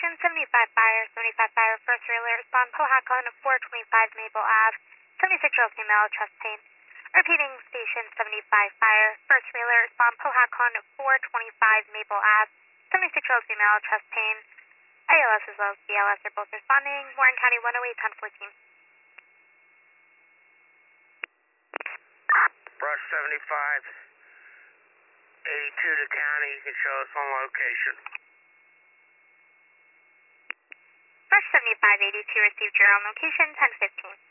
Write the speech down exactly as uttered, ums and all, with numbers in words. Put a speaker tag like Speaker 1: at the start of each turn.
Speaker 1: location seventy-five Fire, seventy-five Fire, first relay respond, Powhatan, four twenty-five Maple Ave, seventy-six-year-old female, chest pain. Repeating, station seventy-five Fire, first relay respond, Powhatan, four twenty-five Maple Ave, seventy-six-year-old female, chest pain. A L S as well as B L S are both responding. Warren County one oh eight, ten fourteen.
Speaker 2: Brush seventy-five, eighty-two to county, you can show us on location.
Speaker 1: Brush seventy-five eighty-two received your own location, ten fifteen.